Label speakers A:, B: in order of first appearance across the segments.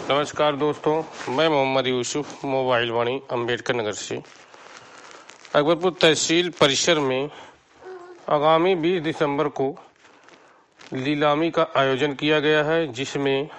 A: नमस्कार दोस्तों, मैं मोहम्मद यूसुफ मोबाइल वाणी अम्बेडकर नगर से। अकबरपुर तहसील परिसर में आगामी 20 दिसंबर को नीलामी का आयोजन किया गया है, जिसमें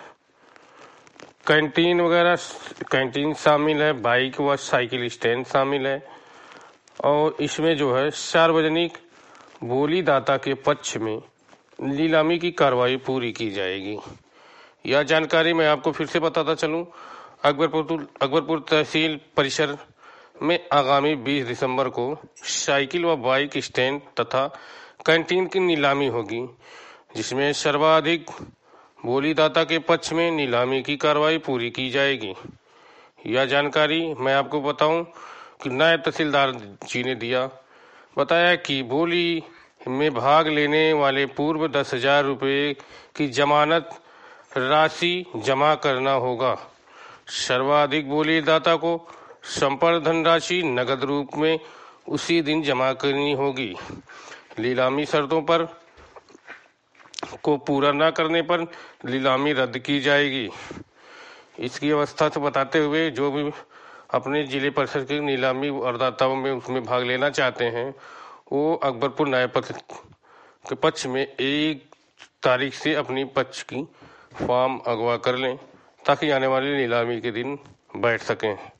A: कैंटीन शामिल है, बाइक व साइकिल स्टैंड शामिल है और इसमें जो है सार्वजनिक बोली दाता के पक्ष में नीलामी की कार्रवाई पूरी की जाएगी। यह जानकारी मैं आपको फिर से बताता चलूं। अकबरपुर तहसील परिसर में आगामी 20 दिसंबर को साइकिल व बाइक स्टैंड तथा कैंटीन की नीलामी होगी, जिसमें सर्वाधिक बोलीदाता के पक्ष में नीलामी की कार्रवाई पूरी की जाएगी। यह जानकारी मैं आपको बताऊं कि नायब तहसीलदार जी ने बताया कि बोली में भाग लेने वाले पूर्व 10,000 रुपये की जमानत राशि जमा करना होगा। सर्वाधिक बोलीदाता को संपर्क धनराशि नगद रूप में उसी दिन जमा करनी होगी। नीलामी शर्तों पर को पूरा न करने पर नीलामी रद्द की जाएगी। इसकी अवस्था से बताते हुए जो भी अपने जिले परिषद की नीलामी करदाताओं में उसमें भाग लेना चाहते हैं, वो अकबरपुर नायब के पक्ष में 1 तारीख से अपनी पक्ष की फॉर्म अगवा कर लें, ताकि आने वाली नीलामी के दिन बैठ सकें।